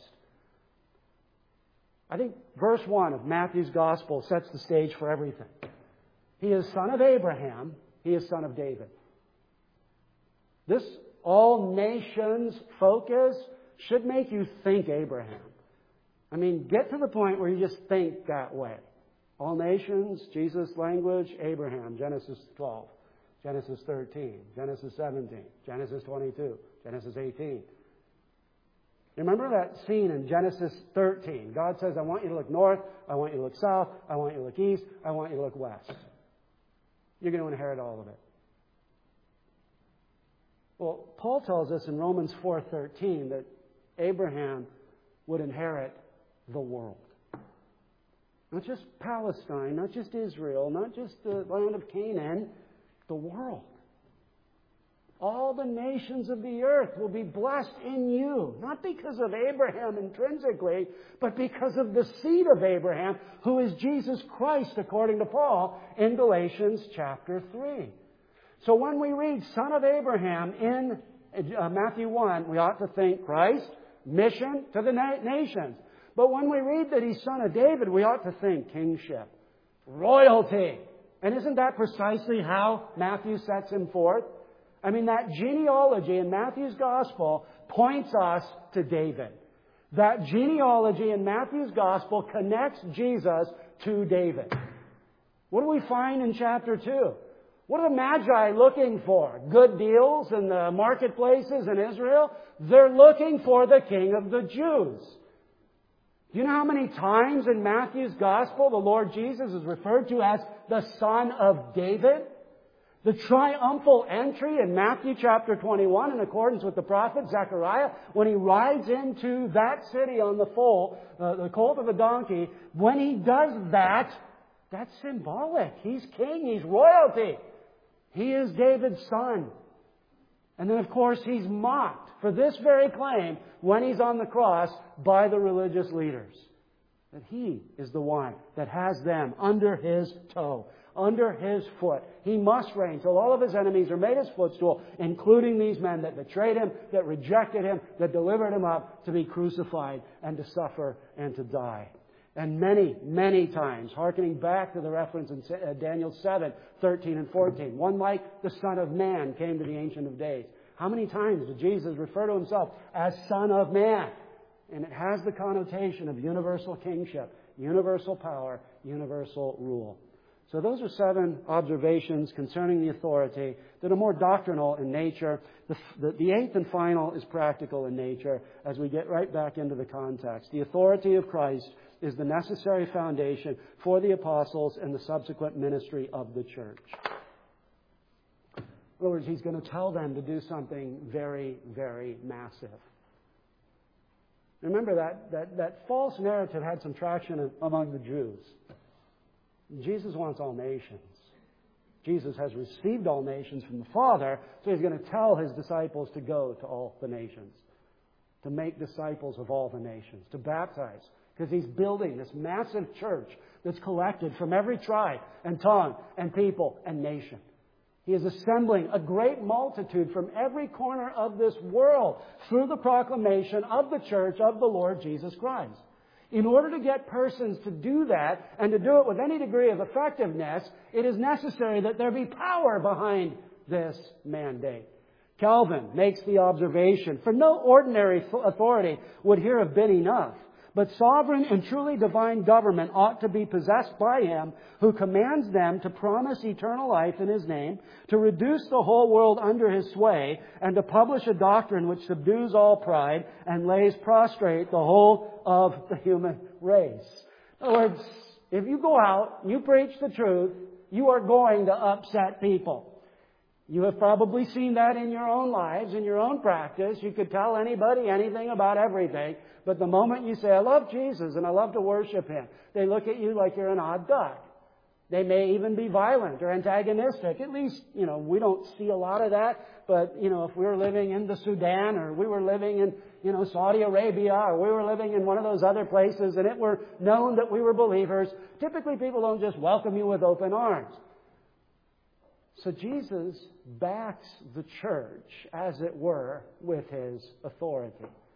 I think verse one of Matthew's Gospel sets the stage for everything. He is son of Abraham. He is son of David. This all nations focus should make you think Abraham. I mean, get to the point where you just think that way. All nations, Jesus' language, Abraham, Genesis twelve, Genesis thirteen, Genesis seventeen, Genesis twenty-two, Genesis eighteen. Remember that scene in Genesis thirteen? God says, I want you to look north, I want you to look south, I want you to look east, I want you to look west. You're going to inherit all of it. Well, Paul tells us in Romans four thirteen that Abraham would inherit the world. Not just Palestine, not just Israel, not just the land of Canaan, the world. All the nations of the earth will be blessed in you, not because of Abraham intrinsically, but because of the seed of Abraham, who is Jesus Christ, according to Paul, in Galatians chapter three. So when we read Son of Abraham in uh, Matthew one, we ought to think Christ, mission to the na- nations. But when we read that He's Son of David, we ought to think kingship, royalty. And isn't that precisely how Matthew sets Him forth? I mean, that genealogy in Matthew's Gospel points us to David. That genealogy in Matthew's Gospel connects Jesus to David. What do we find in chapter two? What are the Magi looking for? Good deals in the marketplaces in Israel? They're looking for the King of the Jews. Do you know how many times in Matthew's Gospel the Lord Jesus is referred to as the Son of David? The triumphal entry in Matthew chapter twenty-one, in accordance with the prophet Zechariah, when he rides into that city on the foal, uh, the colt of a donkey, when he does that, that's symbolic. He's king. He's royalty. He is David's son. And then, of course, he's mocked for this very claim when he's on the cross by the religious leaders. That he is the one that has them under his toe, under his foot. He must reign till all of his enemies are made his footstool, including these men that betrayed him, that rejected him, that delivered him up to be crucified and to suffer and to die. And many, many times, hearkening back to the reference in Daniel seven, thirteen and fourteen, one like the Son of Man came to the Ancient of Days. How many times did Jesus refer to Himself as Son of Man? And it has the connotation of universal kingship, universal power, universal rule. So those are seven observations concerning the authority that are more doctrinal in nature. The, the, the eighth and final is practical in nature as we get right back into the context. The authority of Christ is the necessary foundation for the apostles and the subsequent ministry of the church. In other words, He's going to tell them to do something very, very massive. Remember that, that, that false narrative had some traction among the Jews. Jesus wants all nations. Jesus has received all nations from the Father, so He's going to tell His disciples to go to all the nations, to make disciples of all the nations, to baptize, because He's building this massive church that's collected from every tribe and tongue and people and nation. He is assembling a great multitude from every corner of this world through the proclamation of the church of the Lord Jesus Christ. In order to get persons to do that and to do it with any degree of effectiveness, it is necessary that there be power behind this mandate. Calvin makes the observation, for no ordinary authority would here have been enough, but sovereign and truly divine government ought to be possessed by Him who commands them to promise eternal life in His name, to reduce the whole world under His sway, and to publish a doctrine which subdues all pride and lays prostrate the whole of the human race. In other words, if you go out, you preach the truth, you are going to upset people. You have probably seen that in your own lives, in your own practice. You could tell anybody anything about everything. But the moment you say, I love Jesus and I love to worship Him, they look at you like you're an odd duck. They may even be violent or antagonistic. At least, you know, we don't see a lot of that. But, you know, if we were living in the Sudan or we were living in, you know, Saudi Arabia or we were living in one of those other places and it were known that we were believers, typically people don't just welcome you with open arms. So Jesus backs the church, as it were, with His authority.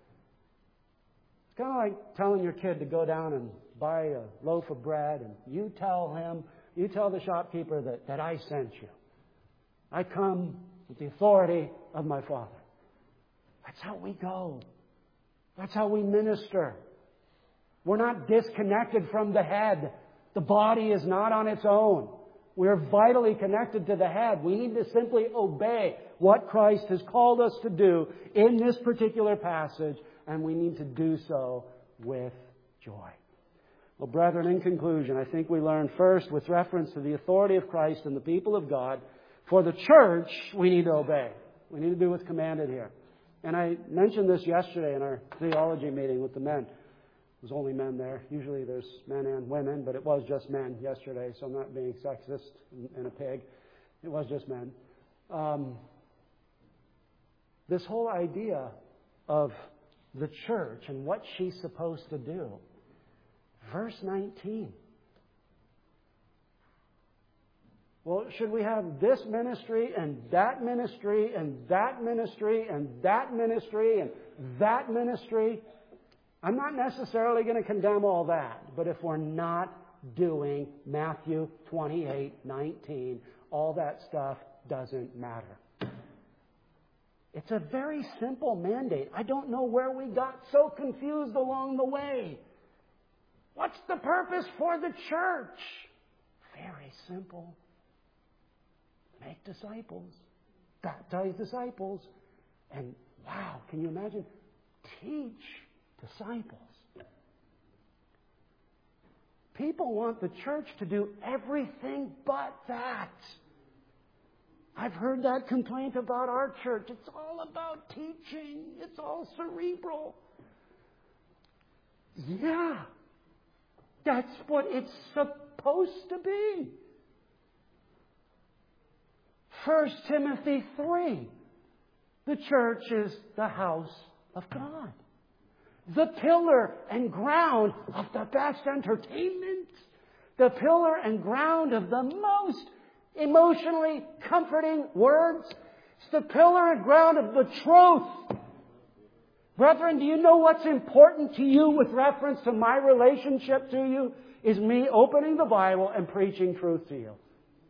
It's kind of like telling your kid to go down and buy a loaf of bread and you tell him, you tell the shopkeeper that, that I sent you. I come with the authority of my Father. That's how we go. That's how we minister. We're not disconnected from the head. The body is not on its own. We're vitally connected to the head. We need to simply obey what Christ has called us to do in this particular passage, and we need to do so with joy. Well, brethren, in conclusion, I think we learn first, with reference to the authority of Christ and the people of God, for the church, we need to obey. We need to do what's commanded here. And I mentioned this yesterday in our theology meeting with the men. There was only men there. Usually there's men and women, but it was just men yesterday, so I'm not being sexist and a pig. It was just men. Um, this whole idea of the church and what she's supposed to do. Verse nineteen. Well, should we have this ministry and that ministry and that ministry and that ministry and that ministry? I'm not necessarily going to condemn all that, but if we're not doing Matthew twenty-eight nineteen, all that stuff doesn't matter. It's a very simple mandate. I don't know where we got so confused along the way. What's the purpose for the church? Very simple. Make disciples. Baptize disciples. And wow, can you imagine? Teach disciples. People want the church to do everything but that. I've heard that complaint about our church. It's all about teaching. It's all cerebral. Yeah. That's what it's supposed to be. First Timothy three. The church is the house of God. The pillar and ground of the best entertainment. The pillar and ground of the most emotionally comforting words. It's the pillar and ground of the truth. Brethren, do you know what's important to you with reference to my relationship to you? Is me opening the Bible and preaching truth to you.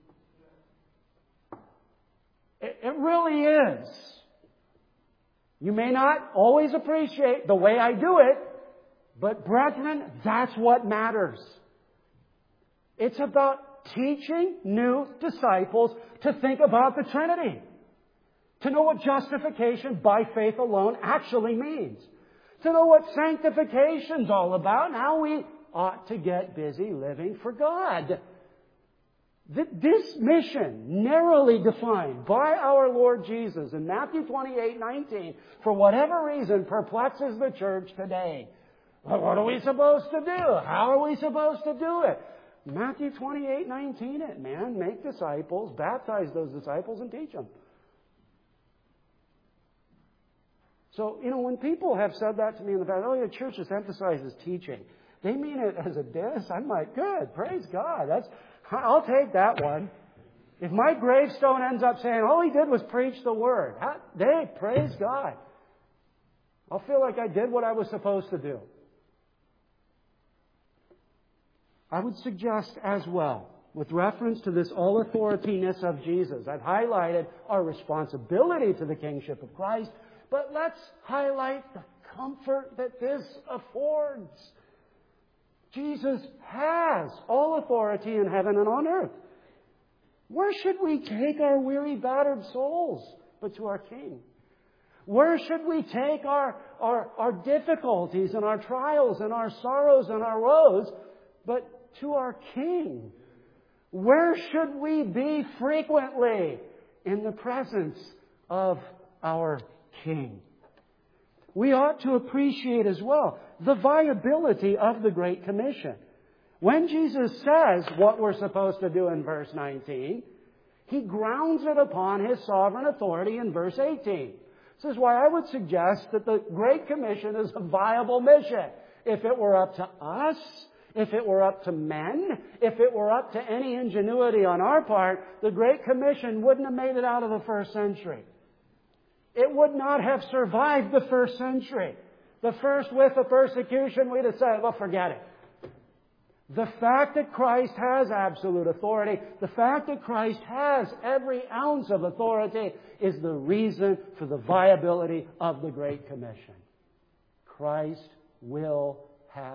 It, it really is. You may not always appreciate the way I do it, but brethren, that's what matters. It's about teaching new disciples to think about the Trinity. To know what justification by faith alone actually means. To know what sanctification's all about and how we ought to get busy living for God. This mission, narrowly defined by our Lord Jesus in Matthew twenty-eight nineteen, for whatever reason, perplexes the church today. Well, what are we supposed to do? How are we supposed to do it? Matthew twenty-eight nineteen it, man. Make disciples, baptize those disciples, and teach them. So, you know, when people have said that to me in the past, oh, your church just emphasizes teaching. They mean it as a diss. I'm like, good, praise God. That's, I'll take that one. If my gravestone ends up saying, all he did was preach the word, hey, praise God. I'll feel like I did what I was supposed to do. I would suggest as well, with reference to this all-authorityness of Jesus, I've highlighted our responsibility to the kingship of Christ, but let's highlight the comfort that this affords. Jesus has all authority in heaven and on earth. Where should we take our weary, battered souls but to our King? Where should we take our, our, our difficulties and our trials and our sorrows and our woes but to our King? Where should we be frequently? In the presence of our King. We ought to appreciate as well the viability of the Great Commission. When Jesus says what we're supposed to do in verse nineteen, He grounds it upon His sovereign authority in verse eighteen. This is why I would suggest that the Great Commission is a viable mission. If it were up to us, if it were up to men, if it were up to any ingenuity on our part, the Great Commission wouldn't have made it out of the first century. It would not have survived the first century. The first with the persecution, we'd have said, well, forget it. The fact that Christ has absolute authority, the fact that Christ has every ounce of authority is the reason for the viability of the Great Commission. Christ will have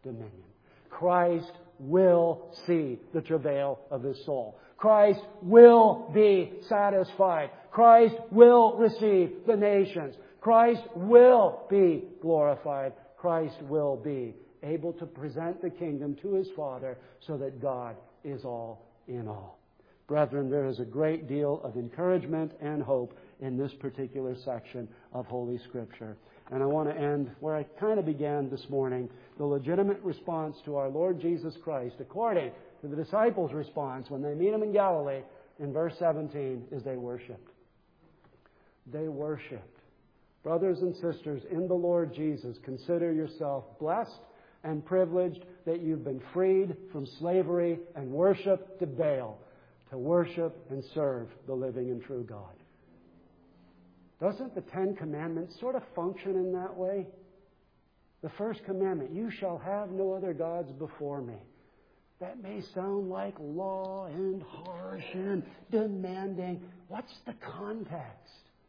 dominion. Christ will see the travail of his soul. Christ will be satisfied. Christ will receive the nations. Christ will be glorified. Christ will be able to present the kingdom to his Father so that God is all in all. Brethren, there is a great deal of encouragement and hope in this particular section of Holy Scripture. And I want to end where I kind of began this morning. The legitimate response to our Lord Jesus Christ, according to the disciples' response when they meet him in Galilee, in verse seventeen, is they worshiped. They worshiped. Brothers and sisters, in the Lord Jesus, consider yourself blessed and privileged that you've been freed from slavery and worship to Baal, to worship and serve the living and true God. Doesn't the Ten Commandments sort of function in that way? The first commandment, you shall have no other gods before me. That may sound like law and harsh and demanding. What's the context?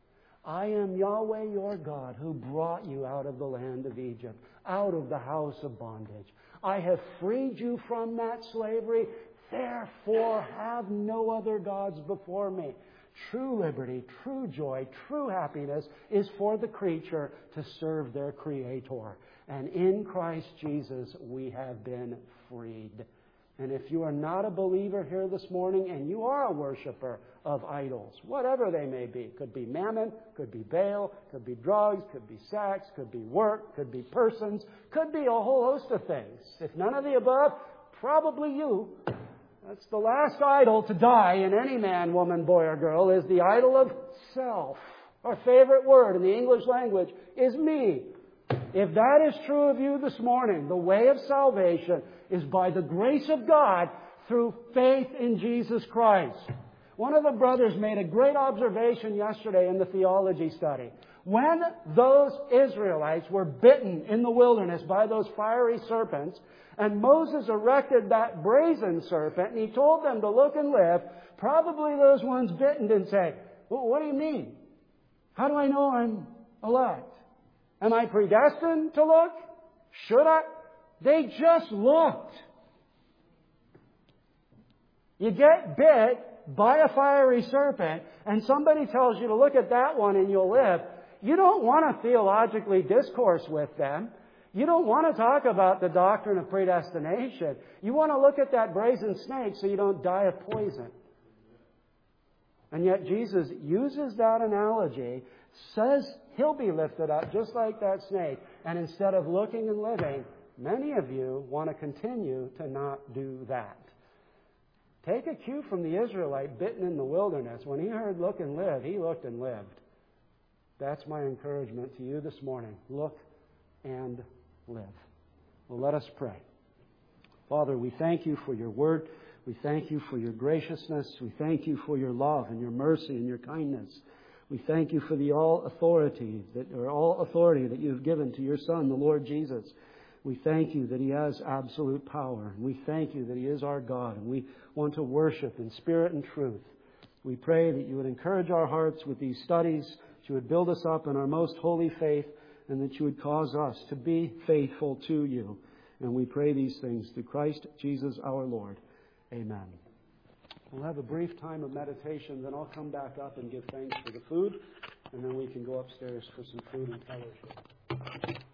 I am Yahweh your God who brought you out of the land of Egypt, out of the house of bondage. I have freed you from that slavery. Therefore have no other gods before me. True liberty, true joy, true happiness is for the creature to serve their Creator. And in Christ Jesus we have been freed. And if you are not a believer here this morning and you are a worshiper of idols, whatever they may be, could be mammon, could be Baal, could be drugs, could be sex, could be work, could be persons, could be a whole host of things. If none of the above, probably you. That's the last idol to die in any man, woman, boy, or girl, is the idol of self. Our favorite word in the English language is me. If that is true of you this morning, the way of salvation is by the grace of God through faith in Jesus Christ. One of the brothers made a great observation yesterday in the theology study. When those Israelites were bitten in the wilderness by those fiery serpents, and Moses erected that brazen serpent, and he told them to look and live, probably those ones bitten didn't say, well, what do you mean? How do I know I'm elect? Am I predestined to look? Should I? They just looked. You get bit by a fiery serpent, and somebody tells you to look at that one and you'll live. You don't want to theologically discourse with them. You don't want to talk about the doctrine of predestination. You want to look at that brazen snake so you don't die of poison. And yet Jesus uses that analogy, says he'll be lifted up just like that snake. And instead of looking and living, many of you want to continue to not do that. Take a cue from the Israelite bitten in the wilderness. When he heard look and live, he looked and lived. That's my encouragement to you this morning. Look and live. Well, let us pray. Father, we thank you for your word. We thank you for your graciousness. We thank you for your love and your mercy and your kindness. We thank you for the all authority that, or all authority that you have given to your Son, the Lord Jesus. We thank you that he has absolute power. And we thank you that he is our God. And we want to worship in spirit and truth. We pray that you would encourage our hearts with these studies, that you would build us up in our most holy faith, and that you would cause us to be faithful to you. And we pray these things through Christ Jesus our Lord. Amen. We'll have a brief time of meditation, then I'll come back up and give thanks for the food, and then we can go upstairs for some food and fellowship.